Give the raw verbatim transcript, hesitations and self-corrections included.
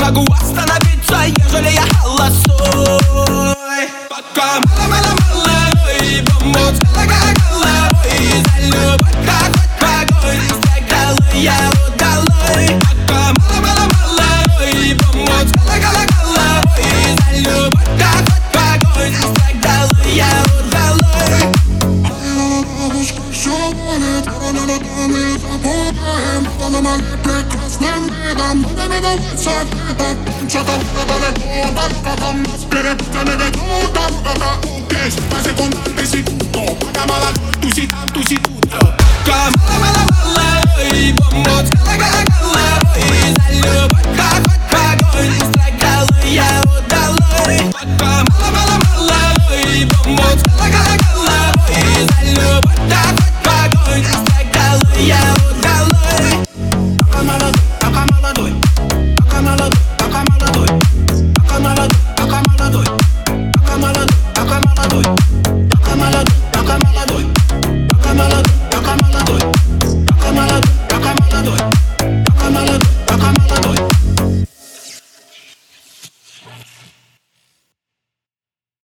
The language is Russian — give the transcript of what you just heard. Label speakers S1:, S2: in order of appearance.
S1: могу остановиться, ежели я холостой. Пока мало-мало-мало, и помочь головой за любовь, как хоть погонь, строгала я удалой. Пока мало-мало-мало, и помочь головой за любовь, как хоть погонь, строгала я удалой.
S2: Все будет, рано мы забудаем, но мы прекрасным видом будем видоваться где-то. Что-то далеко, только там нас перепутаны ведут. Там это укесь, по секундам, ты секунду. Пока молодой, туси там, туси тут.
S1: Пока мало-мало-мало, и помочь головой за любовь, как хоть погонь, строгала я удалой. Пока мало-мало-мало, и помочь головой за любовь, как хоть погонь, строгала я удалой.
S3: Пока молодой, пока молодой, пока молодой, пока молодой, пока молодой, пока молодой, пока молодой, пока молодой, пока молодой, пока молодой, пока молодой, пока молодой, пока молодой, пока молодой, пока молодой, пока молодой.